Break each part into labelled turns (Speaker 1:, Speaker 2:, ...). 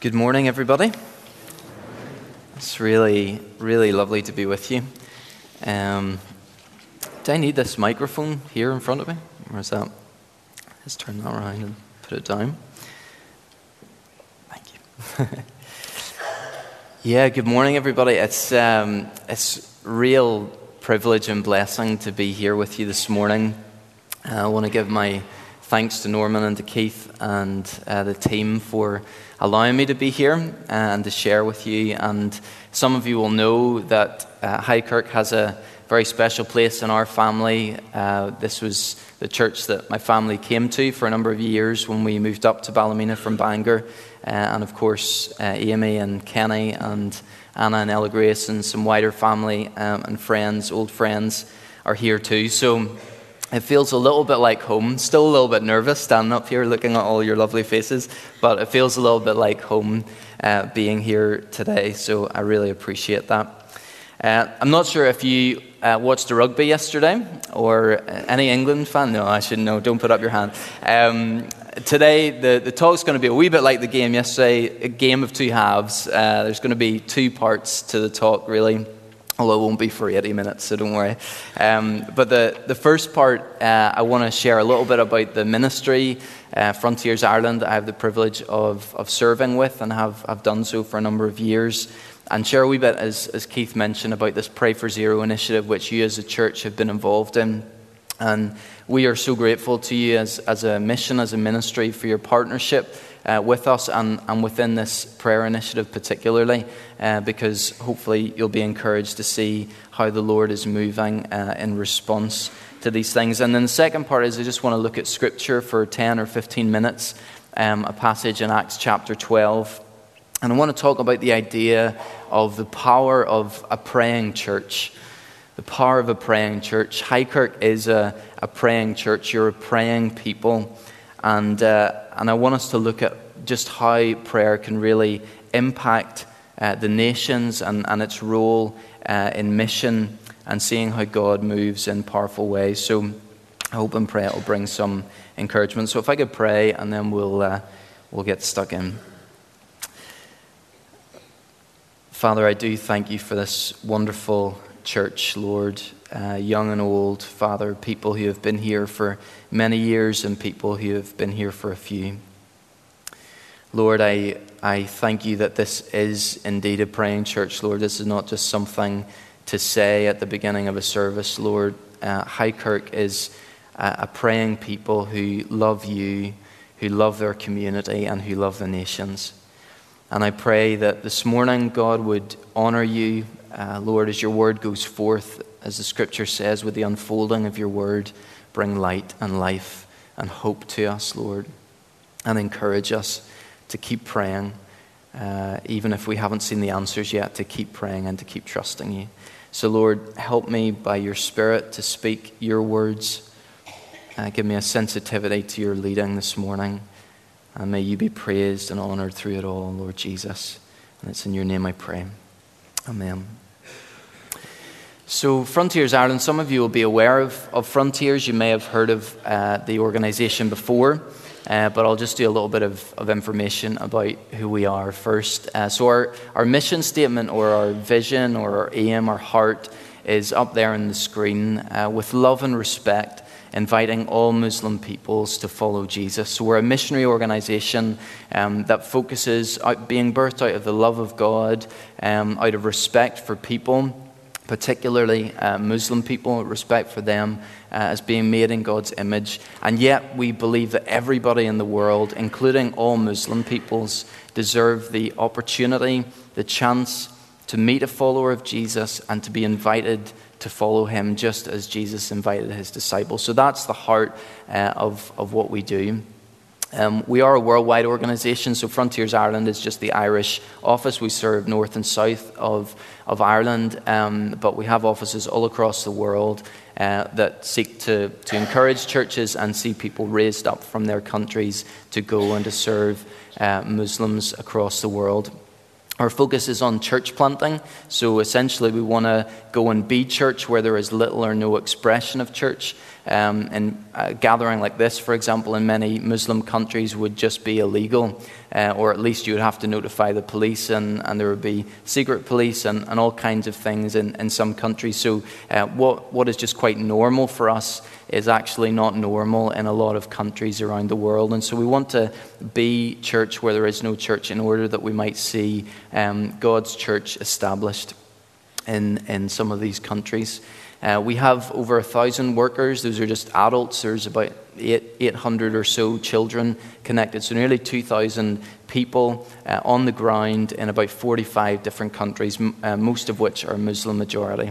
Speaker 1: Good morning, everybody. It's really, really lovely to be with you. Do I need this microphone here in front of me? Or is that? Let's turn that around and put it down. Thank you. Yeah, good morning, everybody. It's real privilege and blessing to be here with you this morning. I want to give my thanks to Norman and to Keith and the team for allowing me to be here and to share with you. And some of you will know that Highkirk has a very special place in our family. This was the church that my family came to for a number of years when we moved up to Ballymena from Bangor. And of course, Amy and Kenny and Anna and Ella Grace and some wider family and friends, old friends, are here too. So it feels a little bit like home. Still a little bit nervous standing up here looking at all your lovely faces, but it feels a little bit like home being here today, so I really appreciate that. I'm not sure if you watched the rugby yesterday, or any England fan? No, I shouldn't know. Don't put up your hand. Today, the talk's going to be a wee bit like the game yesterday, a game of two halves. There's going to be two parts to the talk, really. Although it won't be for 80 minutes, so don't worry. But the first part, I want to share a little bit about the ministry, Frontiers Ireland. I have the privilege of serving with and have done so for a number of years. And share a wee bit, as Keith mentioned, about this Pray for Zero initiative, which you as a church have been involved in. And we are so grateful to you as a mission, as a ministry, for your partnership with us and within this prayer initiative particularly, because hopefully you'll be encouraged to see how the Lord is moving in response to these things. And then the second part is I just want to look at Scripture for 10 or 15 minutes, a passage in Acts chapter 12. And I want to talk about the idea of the power of a praying church. The power of a praying church. Highkirk is a praying church. You're a praying people. And I want us to look at just how prayer can really impact the nations and its role in mission and seeing how God moves in powerful ways. So I hope and pray it will bring some encouragement. So if I could pray and then we'll get stuck in. Father, I do thank you for this wonderful church, Lord, young and old, Father, people who have been here for many years and people who have been here for a few. Lord, I thank you that this is indeed a praying church, Lord. This is not just something to say at the beginning of a service, Lord. Highkirk is a praying people who love you, who love their community and who love the nations. And I pray that this morning God would honor you, Lord, as your word goes forth, as the scripture says, with the unfolding of your word, bring light and life and hope to us, Lord, and encourage us to keep praying, even if we haven't seen the answers yet, to keep praying and to keep trusting you. So, Lord, help me by your Spirit to speak your words. Give me a sensitivity to your leading this morning. And may you be praised and honored through it all, Lord Jesus. And it's in your name I pray. Amen. So Frontiers Ireland, some of you will be aware of Frontiers. You may have heard of the organisation before, but I'll just do a little bit of information about who we are first. So our mission statement or our vision or our aim, our heart is up there on the screen. With love and respect, inviting all Muslim peoples to follow Jesus. So we're a missionary organisation that focuses on being birthed out of the love of God, out of respect for people, particularly Muslim people, respect for them as being made in God's image. And yet we believe that everybody in the world, including all Muslim peoples, deserve the opportunity, the chance to meet a follower of Jesus and to be invited to follow him just as Jesus invited his disciples. So that's the heart of what we do. We are a worldwide organisation, so Frontiers Ireland is just the Irish office. We serve north and south of Ireland, but we have offices all across the world that seek to encourage churches and see people raised up from their countries to go and to serve Muslims across the world. Our focus is on church planting, so essentially we want to go and be church where there is little or no expression of church. And a gathering like this, for example, in many Muslim countries would just be illegal, or at least you would have to notify the police, and there would be secret police and all kinds of things in some countries. So what is just quite normal for us is actually not normal in a lot of countries around the world. And so we want to be church where there is no church, in order that we might see God's church established in some of these countries. We have over 1,000 workers. Those are just adults. There's about 800 or so children connected. So nearly 2,000 people on the ground in about 45 different countries, most of which are Muslim majority.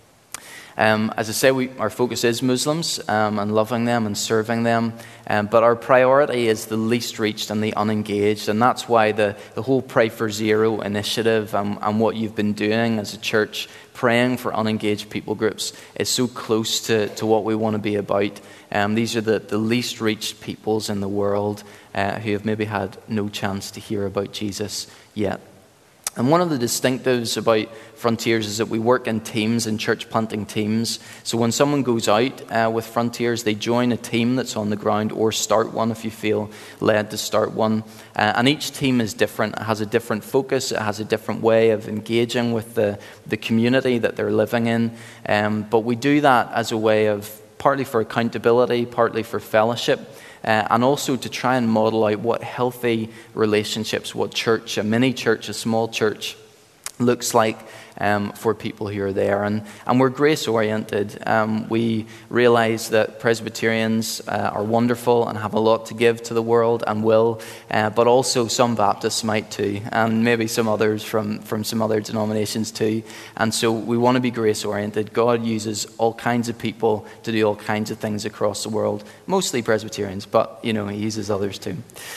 Speaker 1: As I say, our focus is Muslims and loving them and serving them. But our priority is the least reached and the unengaged. And that's why the whole Pray for Zero initiative and what you've been doing as a church, praying for unengaged people groups, is so close to what we want to be about. These are the least reached peoples in the world who have maybe had no chance to hear about Jesus yet. And one of the distinctives about Frontiers is that we work in teams, in church planting teams. So when someone goes out with Frontiers, they join a team that's on the ground, or start one if you feel led to start one. And each team is different. It has a different focus. It has a different way of engaging with the community that they're living in. But we do that as a way of partly for accountability, partly for fellowship. And also to try and model out what healthy relationships, what church, a mini church, a small church, looks like for people who are there. And we're grace-oriented. We realize that Presbyterians are wonderful and have a lot to give to the world and will, but also some Baptists might too, and maybe some others from some other denominations too. And so we want to be grace-oriented. God uses all kinds of people to do all kinds of things across the world, mostly Presbyterians, but He uses others too.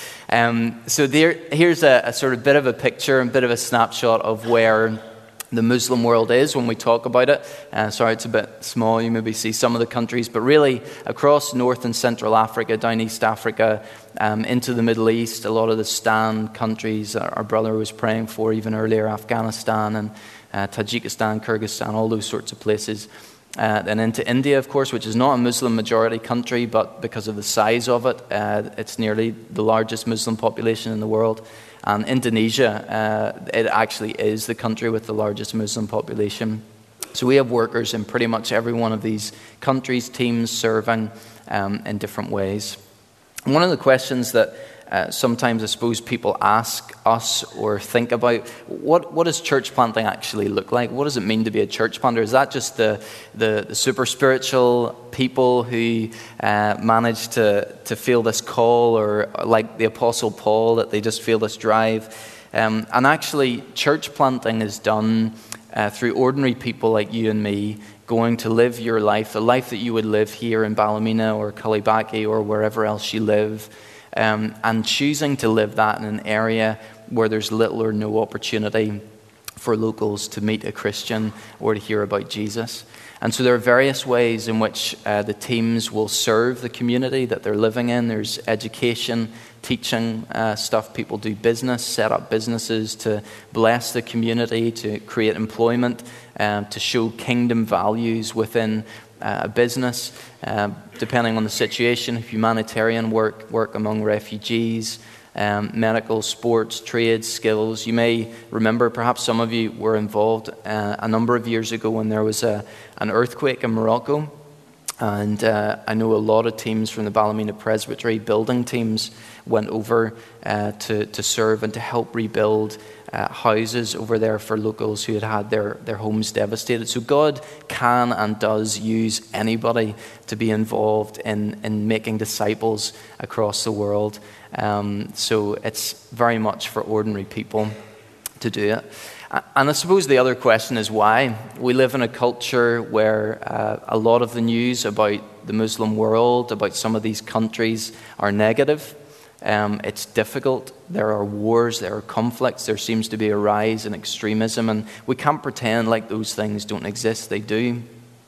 Speaker 1: So here's a sort of bit of a picture, a bit of a snapshot of where the Muslim world is when we talk about it. Sorry, it's a bit small. You maybe see some of the countries, but really across North and Central Africa, down East Africa, into the Middle East, a lot of the Stan countries our brother was praying for even earlier, Afghanistan and Tajikistan, Kyrgyzstan, all those sorts of places. Then into India, of course, which is not a Muslim majority country, but because of the size of it, it's nearly the largest Muslim population in the world. And Indonesia, it actually is the country with the largest Muslim population. So we have workers in pretty much every one of these countries, teams serving in different ways. And one of the questions that sometimes I suppose people ask us or think about, what does church planting actually look like? What does it mean to be a church planter? Is that just the super spiritual people who manage to feel this call, or like the Apostle Paul, that they just feel this drive? And actually, church planting is done through ordinary people like you and me, going to live your life, the life that you would live here in Ballymena or Culibaki or wherever else you live, and choosing to live that in an area where there's little or no opportunity for locals to meet a Christian or to hear about Jesus. And so there are various ways in which the teams will serve the community that they're living in. There's education, teaching stuff. People do business, set up businesses to bless the community, to create employment, to show kingdom values within a business, depending on the situation, humanitarian work among refugees, medical, sports, trades, skills. You may remember, perhaps some of you were involved a number of years ago when there was an earthquake in Morocco. And I know a lot of teams from the Ballymena Presbytery, building teams, went over to serve and to help rebuild houses over there for locals who had their homes devastated. So God can and does use anybody to be involved in making disciples across the world. So it's very much for ordinary people to do it. And I suppose the other question is why. We live in a culture where a lot of the news about the Muslim world, about some of these countries, are negative. It's difficult. There are wars, there are conflicts, there seems to be a rise in extremism, and we can't pretend like those things don't exist. They do.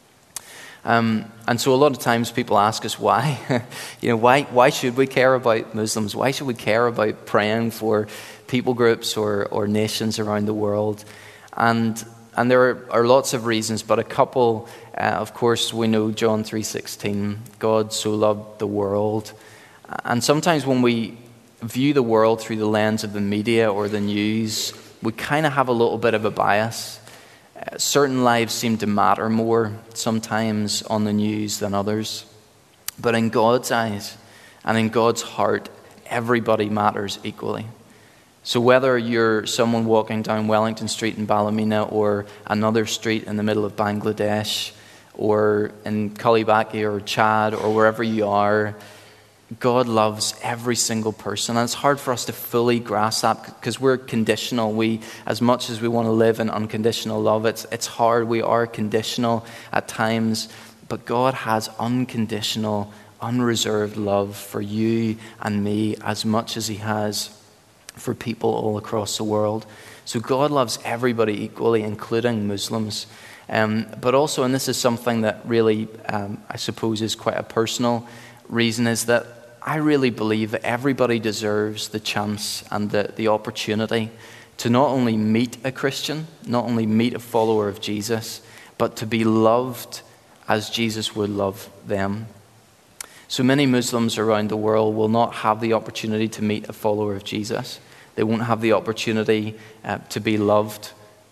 Speaker 1: And so a lot of times people ask us why. Why should we care about Muslims? Why should we care about praying for people groups or nations around the world? And And there are lots of reasons, but a couple, of course, we know John 3:16, God so loved the world. And sometimes when we view the world through the lens of the media or the news, we kind of have a little bit of a bias. Certain lives seem to matter more sometimes on the news than others. But in God's eyes and in God's heart, everybody matters equally. So whether you're someone walking down Wellington Street in Ballymena or another street in the middle of Bangladesh or in Culibaki or Chad or wherever you are, God loves every single person. And it's hard for us to fully grasp that because we're conditional. We, as much as we want to live in unconditional love, it's hard. We are conditional at times. But God has unconditional, unreserved love for you and me as much as he has for people all across the world. So God loves everybody equally, including Muslims. But also, and this is something that really, I suppose, is quite a personal reason, is that I really believe that everybody deserves the chance and the opportunity to not only meet a Christian, not only meet a follower of Jesus, but to be loved as Jesus would love them. So many Muslims around the world will not have the opportunity to meet a follower of Jesus. They won't have the opportunity to be loved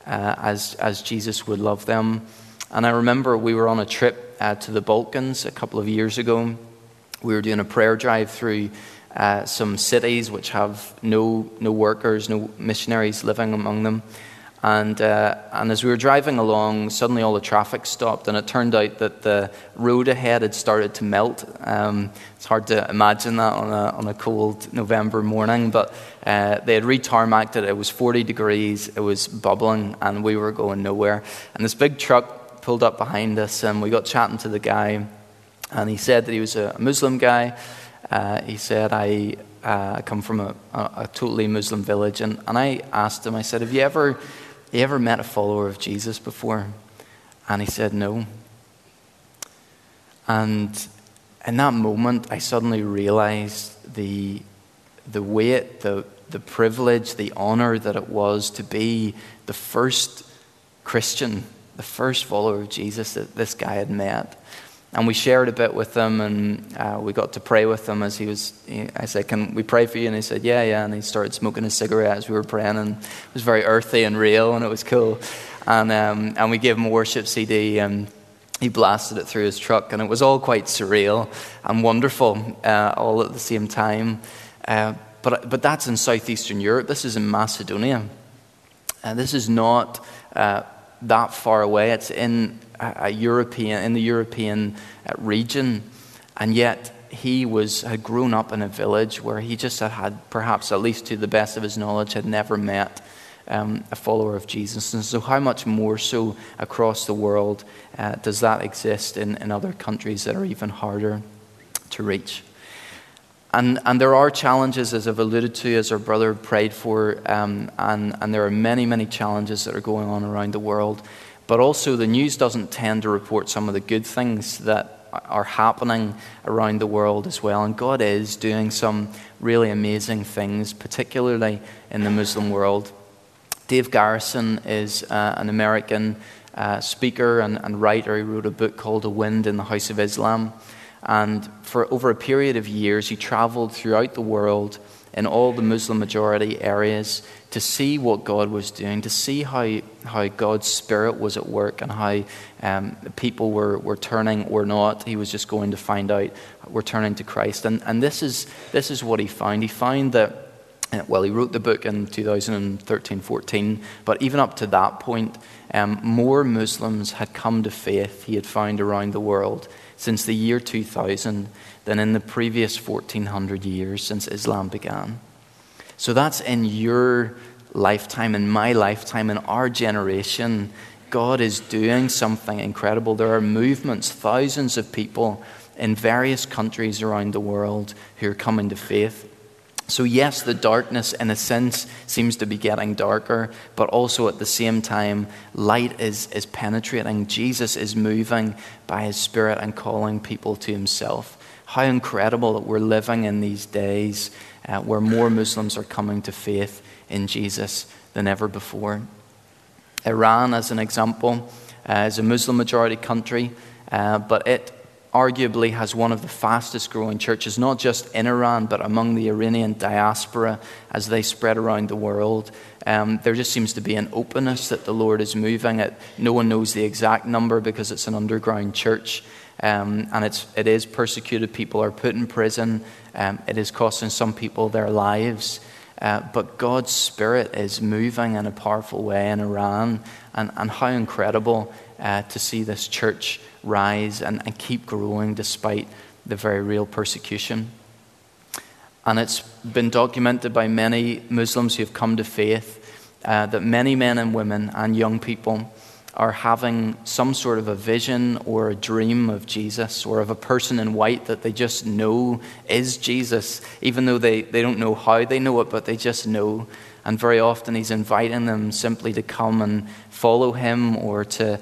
Speaker 1: as Jesus would love them. And I remember we were on a trip to the Balkans a couple of years ago. We were doing a prayer drive through some cities which have no workers, no missionaries living among them. And as we were driving along, suddenly all the traffic stopped, and it turned out that the road ahead had started to melt. It's hard to imagine that on a cold November morning, but they had re-tarmacked it. It was 40 degrees, it was bubbling, and we were going nowhere. And this big truck pulled up behind us, and we got chatting to the guy. And he said that he was a Muslim guy. He said, I come from a totally Muslim village. And I asked him, I said, have you ever met a follower of Jesus before? And he said, no. And in that moment, I suddenly realized the weight, the privilege, the honor that it was to be the first Christian, the first follower of Jesus that this guy had met. And we shared a bit with him, and we got to pray with him as I said, can we pray for you? And he said, yeah. And he started smoking a cigarette as we were praying, and it was very earthy and real, and it was cool. And we gave him a worship CD, and he blasted it through his truck, and it was all quite surreal and wonderful all at the same time. But that's in southeastern Europe. This is in Macedonia. This is not that far away. It's in the European region, and yet he had grown up in a village where he just had perhaps, at least to the best of his knowledge, had never met a follower of Jesus. And so how much more so across the world does that exist in other countries that are even harder to reach? And there are challenges, as I've alluded to, as our brother prayed for, and there are many, many challenges that are going on around the world. But also the news doesn't tend to report some of the good things that are happening around the world as well. And God is doing some really amazing things, particularly in the Muslim world. Dave Garrison is an American speaker and writer. He wrote a book called A Wind in the House of Islam. And for over a period of years, he traveled throughout the world in all the Muslim majority areas to see what God was doing, to see how God's Spirit was at work, and how people were turning or not. He was just going to find out, were turning to Christ. And this is what he found. He found that, well, he wrote the book in 2013-14, but even up to that point, more Muslims had come to faith, he had found, around the world since the year 2000 than in the previous 1400 years since Islam began. So that's in your lifetime, in my lifetime, in our generation. God is doing something incredible. There are movements, thousands of people in various countries around the world who are coming to faith. So yes, the darkness in a sense seems to be getting darker, but also at the same time, light is penetrating. Jesus is moving by his Spirit and calling people to himself. How incredible that we're living in these days where more Muslims are coming to faith in Jesus than ever before. Iran, as an example, is a Muslim-majority country, but it arguably has one of the fastest growing churches, not just in Iran, but among the Iranian diaspora as they spread around the world. There just seems to be an openness that the Lord is moving at. No one knows the exact number because it's an underground church, and it is persecuted. People are put in prison. It is costing some people their lives. But God's Spirit is moving in a powerful way in Iran, and how incredible to see this church rise and keep growing despite the very real persecution. And it's been documented by many Muslims who have come to faith that many men and women and young people are having some sort of a vision or a dream of Jesus, or of a person in white that they just know is Jesus, even though they don't know how they know it, but they just know. And very often he's inviting them simply to come and follow him, or to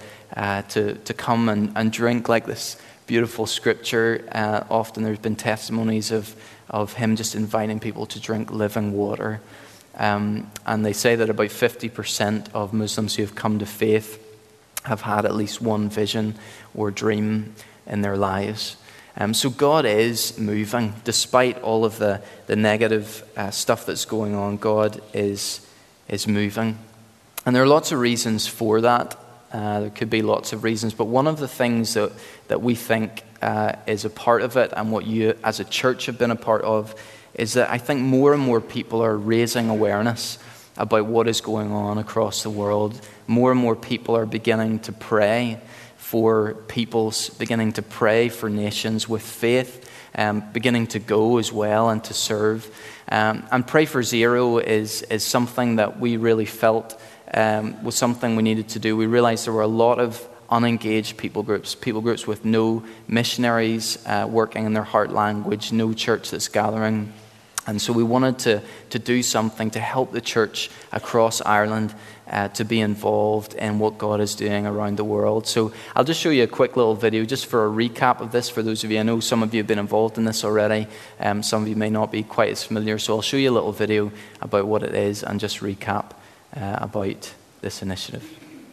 Speaker 1: come and drink, like this beautiful scripture. Often there's been testimonies of him just inviting people to drink living water. And they say that about 50% of Muslims who have come to faith have had at least one vision or dream in their lives. So God is moving. Despite all of the negative stuff that's going on, God is moving. And there are lots of reasons for that. There could be lots of reasons, but one of the things that we think is a part of it, and what you as a church have been a part of, is that I think more and more people are raising awareness about what is going on across the world. More and more people are beginning to pray for peoples, beginning to pray for nations with faith, beginning to go as well and to serve. And Pray for Zero is something that we really felt was something we needed to do. We realized there were a lot of unengaged people groups with no missionaries working in their heart language, no church that's gathering. And so we wanted to do something to help the church across Ireland to be involved in what God is doing around the world. So I'll just show you a quick little video just for a recap of this for those of you. I know some of you have been involved in this already. Some of you may not be quite as familiar. So I'll show you a little video about what it is and just recap about this initiative.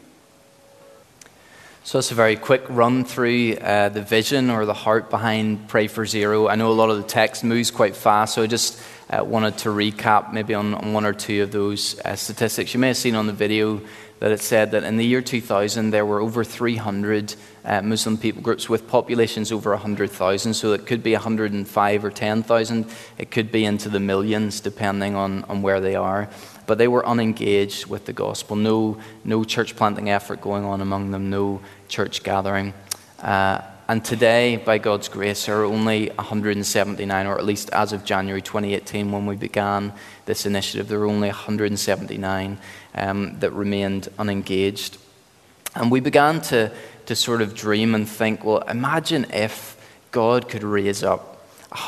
Speaker 1: So that's a very quick run through the vision or the heart behind Pray for Zero. I know a lot of the text moves quite fast, so I just wanted to recap maybe on one or two of those statistics. You may have seen on the video that it said that in the year 2000 there were over 300 Muslim people groups with populations over 100,000. So it could be 105 or 10,000. It could be into the millions depending on where they are. But they were unengaged with the gospel. No church planting effort going on among them. No church gathering. And today, by God's grace, there are only 179, or at least as of January 2018, when we began this initiative, there were only 179 that remained unengaged. And we began to sort of dream and think, well, imagine if God could raise up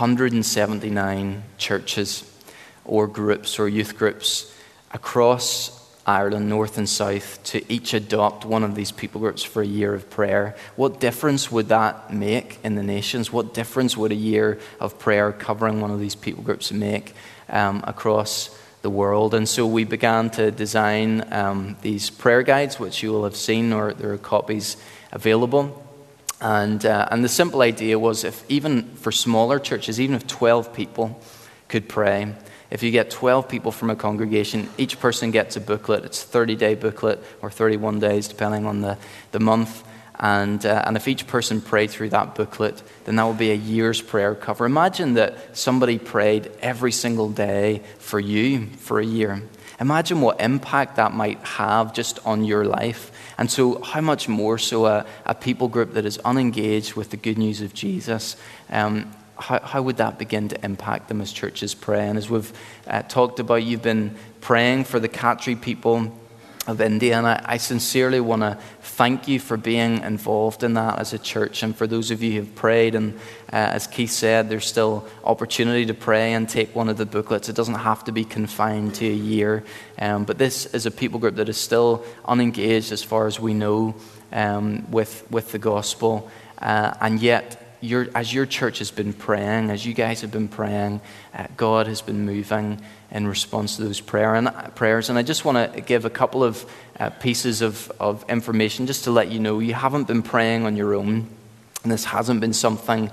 Speaker 1: 179 churches or groups or youth groups across Ireland, north and south, to each adopt one of these people groups for a year of prayer. What difference would that make in the nations? What difference would a year of prayer covering one of these people groups make across the world? And so we began to design these prayer guides, which you will have seen, or there are copies available. And the simple idea was, if even for smaller churches, even if 12 people could pray, if you get 12 people from a congregation, each person gets a booklet. It's a 30-day booklet, or 31 days, depending on the month. And if each person prayed through that booklet, then that would be a year's prayer cover. Imagine that somebody prayed every single day for you for a year. Imagine what impact that might have just on your life. And so how much more so a people group that is unengaged with the good news of Jesus, how would that begin to impact them as churches pray? And as we've talked about, you've been praying for the Khatri people of India, and I sincerely want to thank you for being involved in that as a church. And for those of you who have prayed, and as Keith said, there's still opportunity to pray and take one of the booklets. It doesn't have to be confined to a year. But this is a people group that is still unengaged as far as we know with the gospel. And yet as your church has been praying, as you guys have been praying, God has been moving in response to those prayers. And I just want to give a couple of pieces of information just to let you know you haven't been praying on your own. And this hasn't been something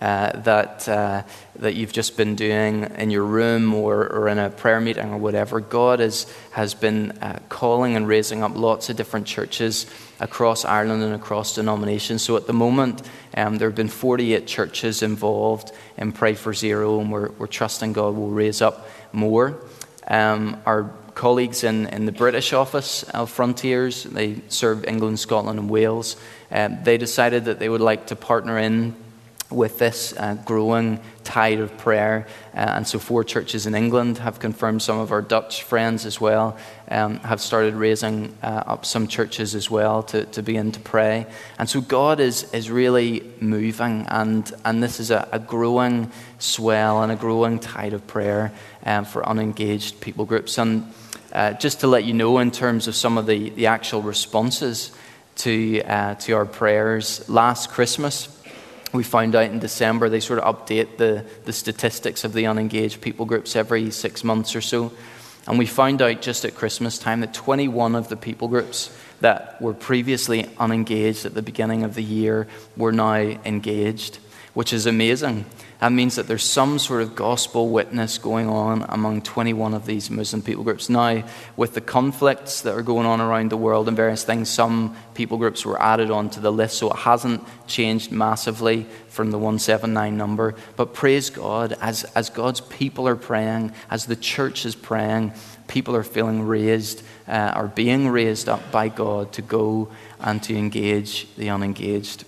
Speaker 1: that you've just been doing in your room or in a prayer meeting or whatever. God has been calling and raising up lots of different churches across Ireland and across denominations. So at the moment, there have been 48 churches involved in Pray for Zero, and we're trusting God will raise up more. Our colleagues in the British office of Frontiers, they serve England, Scotland and Wales. They decided that they would like to partner in with this growing tide of prayer. And so 4 churches in England have confirmed. Some of our Dutch friends as well have started raising up some churches as well to begin to pray. And so God is really moving, and this is a growing swell and a growing tide of prayer for unengaged people groups. And just to let you know, in terms of some of the actual responses to our prayers, last Christmas, we found out in December, they sort of update the statistics of the unengaged people groups every 6 months or so. And we found out just at Christmas time that 21 of the people groups that were previously unengaged at the beginning of the year were now engaged, which is amazing. That means that there's some sort of gospel witness going on among 21 of these Muslim people groups. Now, with the conflicts that are going on around the world and various things, some people groups were added onto the list, so it hasn't changed massively from the 179 number. But praise God, as God's people are praying, as the church is praying, people are feeling raised, are being raised up by God to go and to engage the unengaged.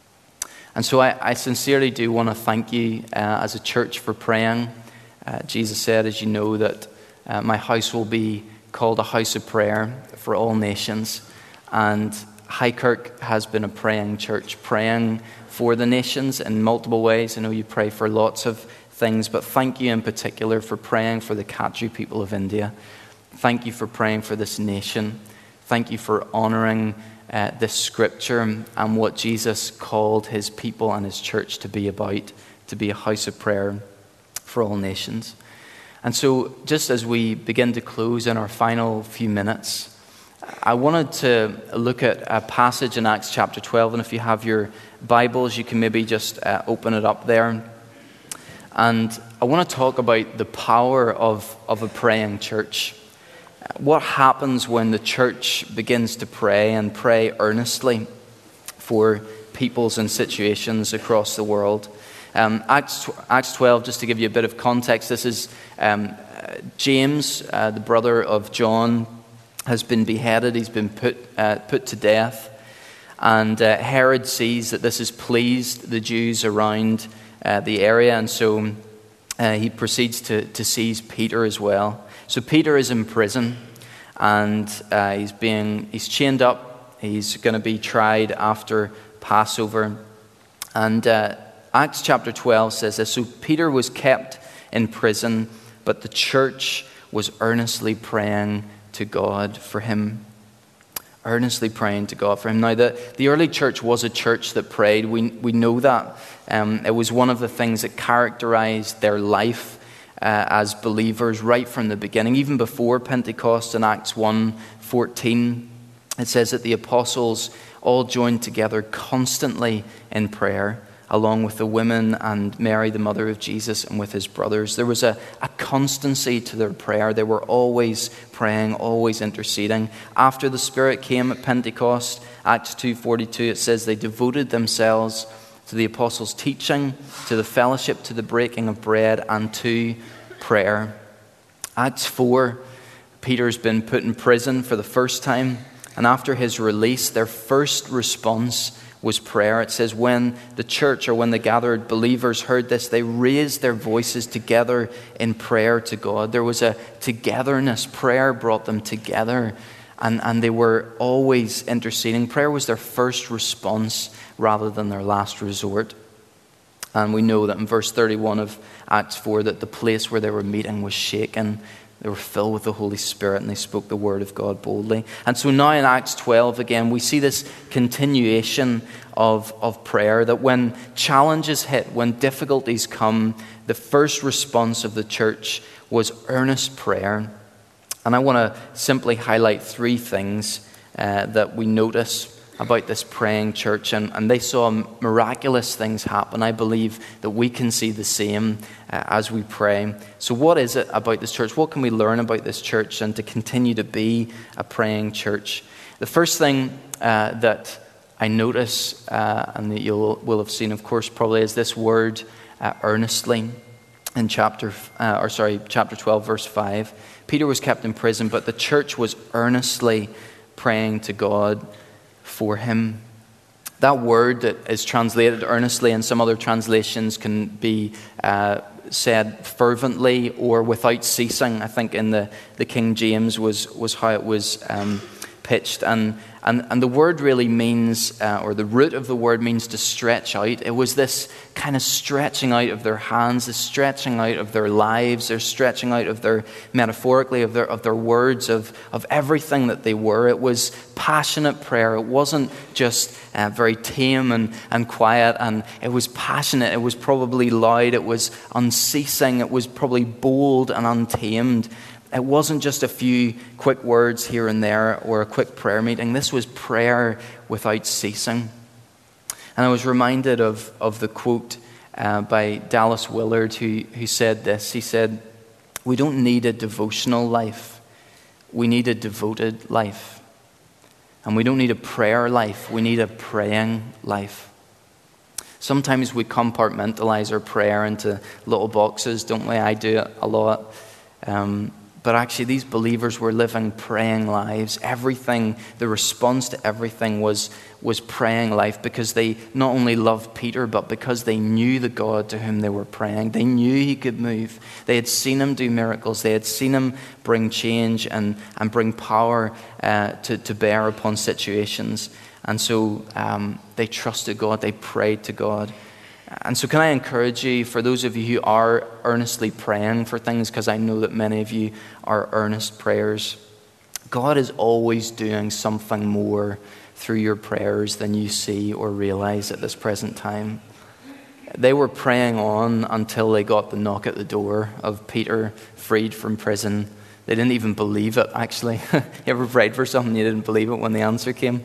Speaker 1: And so I sincerely do want to thank you as a church for praying. Jesus said, as you know, that my house will be called a house of prayer for all nations. And Highkirk has been a praying church, praying for the nations in multiple ways. I know you pray for lots of things, but thank you in particular for praying for the Khatri people of India. Thank you for praying for this nation. Thank you for honouring this scripture and what Jesus called his people and his church to be about, to be a house of prayer for all nations. And so just as we begin to close in our final few minutes, I wanted to look at a passage in Acts chapter 12, and if you have your Bibles, you can maybe just open it up there. And I want to talk about the power of a praying church. What happens when the church begins to pray and pray earnestly for peoples and situations across the world? Acts 12, just to give you a bit of context, this is James, the brother of John, has been beheaded. He's been put to death. And Herod sees that this has pleased the Jews around the area, and so he proceeds to seize Peter as well. So Peter is in prison, and he's chained up. He's going to be tried after Passover. And Acts chapter 12 says this: so Peter was kept in prison, but the church was earnestly praying to God for him. Earnestly praying to God for him. Now, the early church was a church that prayed. We know that. It was one of the things that characterized their life as believers right from the beginning. Even before Pentecost in Acts 1:14, it says that the apostles all joined together constantly in prayer, along with the women and Mary, the mother of Jesus, and with his brothers. There was a constancy to their prayer. They were always praying, always interceding. After the Spirit came at Pentecost, Acts 2:42, it says they devoted themselves to the apostles' teaching, to the fellowship, to the breaking of bread, and to prayer. Acts 4, Peter's been put in prison for the first time, and after his release, their first response was prayer. It says when the church, or when the gathered believers heard this, they raised their voices together in prayer to God. There was a togetherness. Prayer brought them together, and they were always interceding. Prayer was their first response rather than their last resort. And we know that in verse 31 of Acts 4 that the place where they were meeting was shaken They were filled with the Holy Spirit, and they spoke the word of God boldly. And so now in Acts 12, again, we see this continuation of prayer, that when challenges hit, when difficulties come, the first response of the church was earnest prayer. And I want to simply highlight three things that we notice about this praying church, and they saw miraculous things happen. I believe that we can see the same as we pray. So what is it about this church? What can we learn about this church and to continue to be a praying church? The first thing that I notice, and that you will have seen, of course, probably, is this word earnestly in chapter 12, verse 5. Peter was kept in prison, but the church was earnestly praying to God for him. That word that is translated earnestly in some other translations can be said fervently or without ceasing. I think in the King James was how it was pitched. And the word really means, or the root of the word means to stretch out. It was this kind of stretching out of their hands, this stretching out of their lives, their stretching out of their, metaphorically, of their words, of everything that they were. It was passionate prayer. It wasn't just very tame and quiet, and it was passionate. It was probably loud. It was unceasing. It was probably bold and untamed. It wasn't just a few quick words here and there or a quick prayer meeting. This was prayer without ceasing. And I was reminded of the quote by Dallas Willard who said this. He said, "We don't need a devotional life. We need a devoted life. And we don't need a prayer life. We need a praying life." Sometimes we compartmentalize our prayer into little boxes, don't we? I do it a lot. But actually, these believers were living praying lives. Everything, the response to everything was praying life, because they not only loved Peter, but because they knew the God to whom they were praying. They knew he could move. They had seen him do miracles. They had seen him bring change and bring power to bear upon situations. And so they trusted God. They prayed to God. And so can I encourage you, for those of you who are earnestly praying for things, because I know that many of you are earnest prayers, God is always doing something more through your prayers than you see or realize at this present time. They were praying on until they got the knock at the door of Peter freed from prison. They didn't even believe it, actually. You ever prayed for something you didn't believe it when the answer came?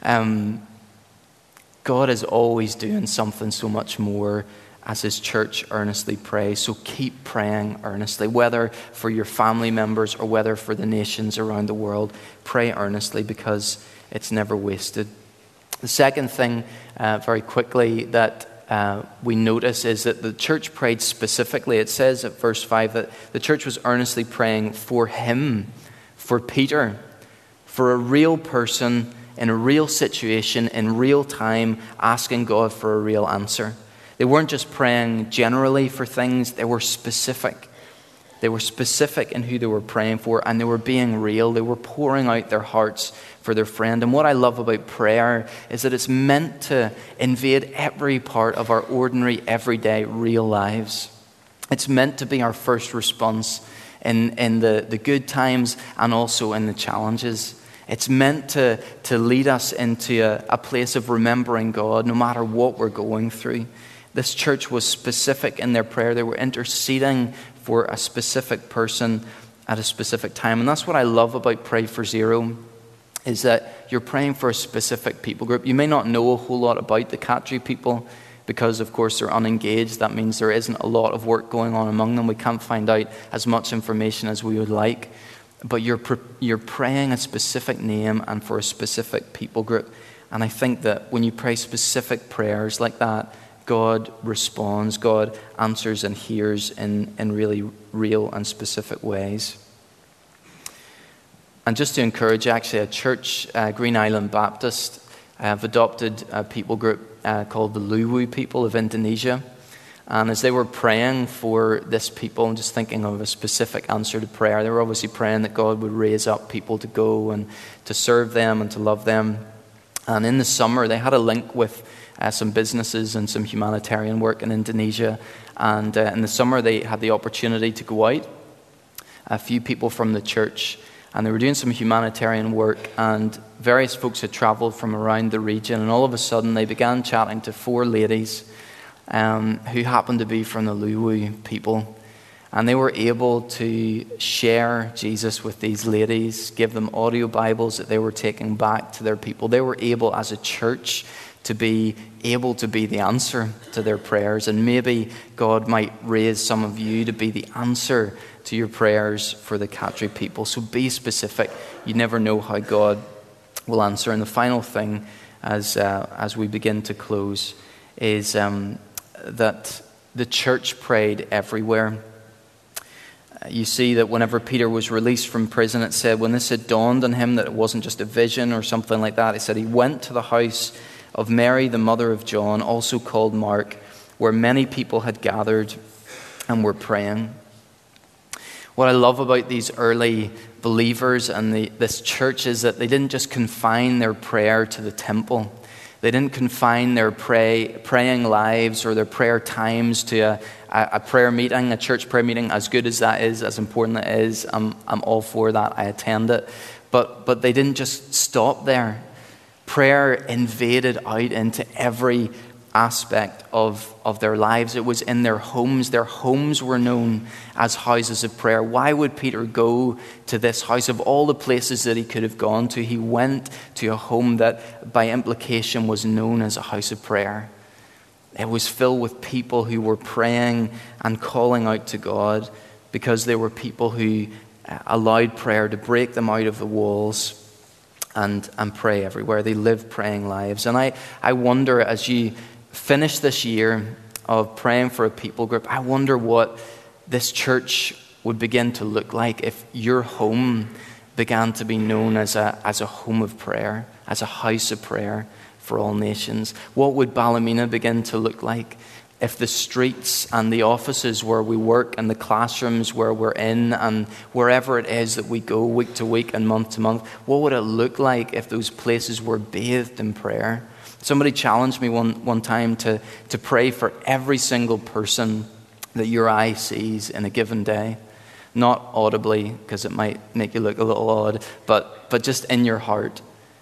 Speaker 1: God is always doing something so much more as his church earnestly prays. So keep praying earnestly, whether for your family members or whether for the nations around the world. Pray earnestly, because it's never wasted. The second thing, very quickly, that we notice is that the church prayed specifically. It says at verse 5 that the church was earnestly praying for him, for Peter, for a real person in a real situation, in real time, asking God for a real answer. They weren't just praying generally for things, they were specific. They were specific in who they were praying for, and they were being real. They were pouring out their hearts for their friend. And what I love about prayer is that it's meant to invade every part of our ordinary, everyday, real lives. It's meant to be our first response in the good times and also in the challenges. It's meant to lead us into a place of remembering God no matter what we're going through. This church was specific in their prayer. They were interceding for a specific person at a specific time. And that's what I love about Pray for Zero, is that you're praying for a specific people group. You may not know a whole lot about the Catri people because, of course, they're unengaged. That means there isn't a lot of work going on among them. We can't find out as much information as we would like. But you're praying a specific name and for a specific people group. And I think that when you pray specific prayers like that, God responds, God answers and hears in really real and specific ways. And just to encourage, actually, a church, Green Island Baptist, have adopted a people group called the Luwu people of Indonesia. And as they were praying for this people and just thinking of a specific answer to prayer, they were obviously praying that God would raise up people to go and to serve them and to love them. And in the summer, they had a link with some businesses and some humanitarian work in Indonesia. And in the summer, they had the opportunity to go out a few people from the church, and they were doing some humanitarian work, and various folks had travelled from around the region, and all of a sudden they began chatting to 4 ladies who happened to be from the Luwu people. And they were able to share Jesus with these ladies, give them audio Bibles that they were taking back to their people. They were able, as a church, to be able to be the answer to their prayers. And maybe God might raise some of you to be the answer to your prayers for the Catri people. So be specific. You never know how God will answer. And the final thing, as we begin to close, is that the church prayed everywhere. You see that whenever Peter was released from prison, it said when this had dawned on him that it wasn't just a vision or something like that, it said he went to the house of Mary, the mother of John, also called Mark, where many people had gathered and were praying. What I love about these early believers and this church is that they didn't just confine their prayer to the temple. They didn't confine their praying lives or their prayer times to a prayer meeting, a church prayer meeting. As good as that is, as important it is, I'm all for that. I attend it. But they didn't just stop there. Prayer invaded out into every aspect of their lives. It was in their homes. Their homes were known as houses of prayer. Why would Peter go to this house? Of all the places that he could have gone to, he went to a home that by implication was known as a house of prayer. It was filled with people who were praying and calling out to God because they were people who allowed prayer to break them out of the walls and pray everywhere. They lived praying lives. And I wonder, as you finish this year of praying for a people group, I wonder what this church would begin to look like if your home began to be known as a home of prayer, as a house of prayer for all nations. What would Ballymena begin to look like if the streets and the offices where we work and the classrooms where we're in and wherever it is that we go week to week and month to month, what would it look like if those places were bathed in prayer? Somebody challenged me one time to pray for every single person that your eye sees in a given day. Not audibly, because it might make you look a little odd, but just in your heart.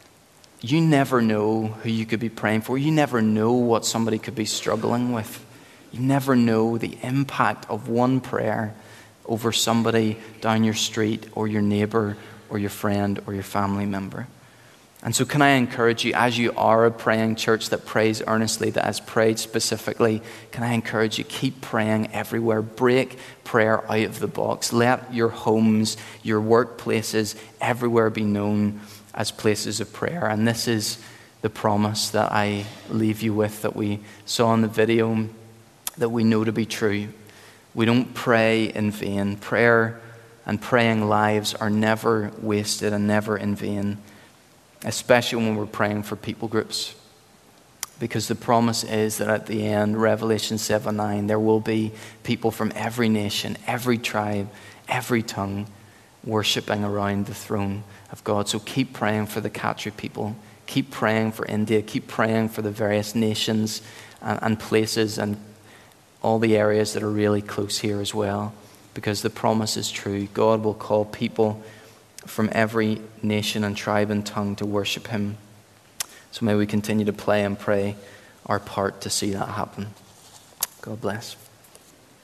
Speaker 1: You never know who you could be praying for. You never know what somebody could be struggling with. You never know the impact of one prayer over somebody down your street or your neighbor or your friend or your family member. And so can I encourage you, as you are a praying church that prays earnestly, that has prayed specifically, can I encourage you, keep praying everywhere. Break prayer out of the box. Let your homes, your workplaces, everywhere be known as places of prayer. And this is the promise that I leave you with, that we saw in the video, that we know to be true. We don't pray in vain. Prayer and praying lives are never wasted and never in vain, especially when we're praying for people groups. Because the promise is that at the end, Revelation 7:9, there will be people from every nation, every tribe, every tongue, worshipping around the throne of God. So keep praying for the Catri people. Keep praying for India. Keep praying for the various nations and places and all the areas that are really close here as well. Because the promise is true. God will call people from every nation and tribe and tongue to worship him. So may we continue to play and pray our part to see that happen. God bless.